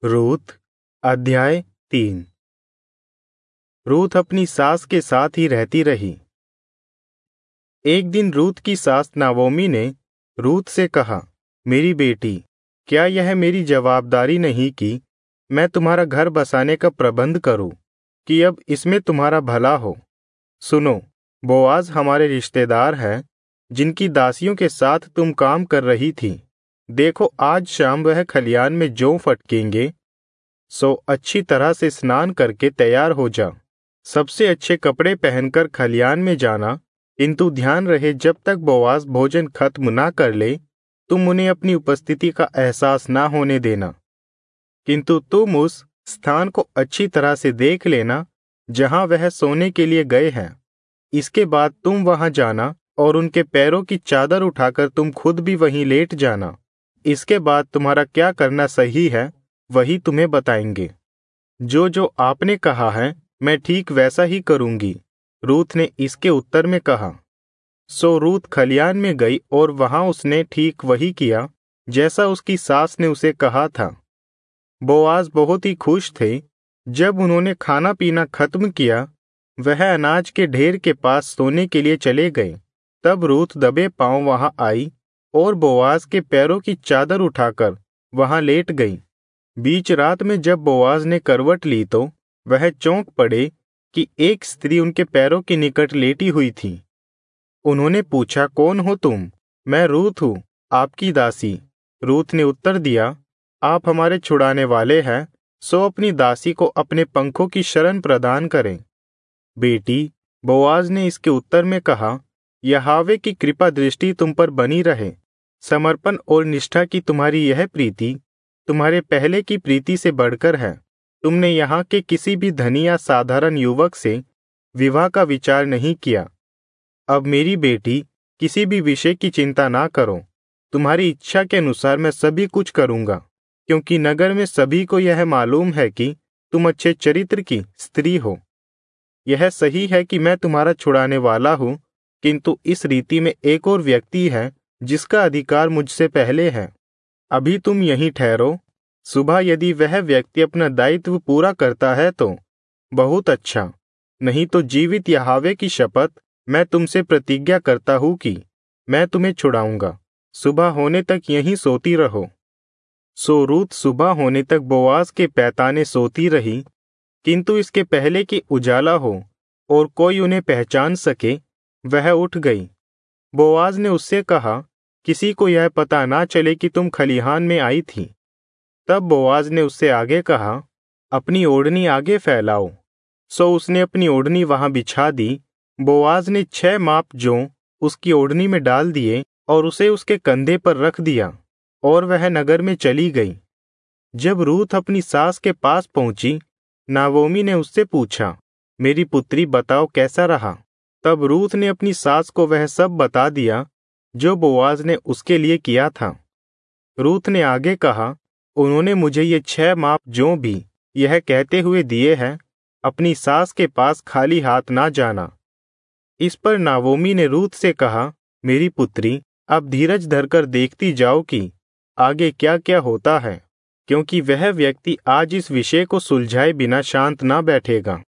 रूत अध्याय 3। रूत अपनी सास के साथ ही रहती रही। एक दिन रूत की सास नाओमी ने रूत से कहा, मेरी बेटी, क्या यह मेरी जवाबदारी नहीं कि मैं तुम्हारा घर बसाने का प्रबंध करूं, कि अब इसमें तुम्हारा भला हो। सुनो, बोआज हमारे रिश्तेदार हैं, जिनकी दासियों के साथ तुम काम कर रही थी। देखो, आज शाम वह खलियान में जौ फटकेंगे, सो अच्छी तरह से स्नान करके तैयार हो जा। सबसे अच्छे कपड़े पहनकर खलियान में जाना, किंतु ध्यान रहे जब तक बोआज भोजन खत्म ना कर ले, तुम उन्हें अपनी उपस्थिति का एहसास ना होने देना। किंतु तुम उस स्थान को अच्छी तरह से देख लेना जहां वह सोने के लिए गए हैं। इसके बाद तुम वहां जाना और उनके पैरों की चादर उठाकर तुम खुद भी वहीं लेट जाना। इसके बाद तुम्हारा क्या करना सही है वही तुम्हें बताएंगे। जो जो आपने कहा है मैं ठीक वैसा ही करूंगी, रूत ने इसके उत्तर में कहा। सो रूत खलियान में गई और वहां उसने ठीक वही किया जैसा उसकी सास ने उसे कहा था। बोआज बहुत ही खुश थे। जब उन्होंने खाना पीना खत्म किया, वह अनाज के ढेर के पास सोने के लिए चले गए। तब रूत दबे पांव वहां आई और बोआज के पैरों की चादर उठाकर वहां लेट गई। बीच रात में जब बोआज ने करवट ली तो वह चौंक पड़े कि एक स्त्री उनके पैरों के निकट लेटी हुई थी। उन्होंने पूछा, कौन हो तुम? मैं रूत हूं, आपकी दासी। रूत ने उत्तर दिया, आप हमारे छुड़ाने वाले हैं, सो अपनी दासी को अपने पंखों की शरण प्रदान करें। बेटी, बोआज ने इसके उत्तर में कहा, यहोवा की कृपा दृष्टि तुम पर बनी रहे। समर्पण और निष्ठा की तुम्हारी यह प्रीति तुम्हारे पहले की प्रीति से बढ़कर है। तुमने यहाँ के किसी भी धनी या साधारण युवक से विवाह का विचार नहीं किया। अब मेरी बेटी, किसी भी विषय की चिंता ना करो। तुम्हारी इच्छा के अनुसार मैं सभी कुछ करूँगा, क्योंकि नगर में सभी को यह मालूम है कि तुम अच्छे चरित्र की स्त्री हो। यह सही है कि मैं तुम्हारा छुड़ाने वाला हूँ, किंतु इस रीति में एक और व्यक्ति है जिसका अधिकार मुझसे पहले है। अभी तुम यहीं ठहरो। सुबह यदि वह व्यक्ति अपना दायित्व पूरा करता है तो बहुत अच्छा, नहीं तो जीवित यहोवा की शपथ मैं तुमसे प्रतिज्ञा करता हूँ कि मैं तुम्हें छुड़ाऊंगा। सुबह होने तक यहीं सोती रहो। सो रूत सुबह होने तक बोआज के पैताने सोती रही, किंतु इसके पहले कि उजाला हो और कोई उन्हें पहचान सके, वह उठ गई। बोआज ने उससे कहा, किसी को यह पता ना चले कि तुम खलिहान में आई थी। तब बोआज ने उससे आगे कहा, अपनी ओढ़नी आगे फैलाओ। सो उसने अपनी ओढ़नी वहां बिछा दी। बोआज ने 6 माप जौ उसकी ओढ़नी में डाल दिए और उसे उसके कंधे पर रख दिया, और वह नगर में चली गई। जब रूत अपनी सास के पास पहुंची, नाओमी ने उससे पूछा, मेरी पुत्री, बताओ कैसा रहा? तब रूत ने अपनी सास को वह सब बता दिया जो बोआज ने उसके लिए किया था। रूत ने आगे कहा, उन्होंने मुझे ये 6 माप जौ भी यह कहते हुए दिए हैं, अपनी सास के पास खाली हाथ ना जाना। इस पर नाओमी ने रूत से कहा, मेरी पुत्री, अब धीरज धरकर देखती जाओ कि आगे क्या क्या होता है, क्योंकि वह व्यक्ति आज इस विषय को सुलझाए बिना शांत ना बैठेगा।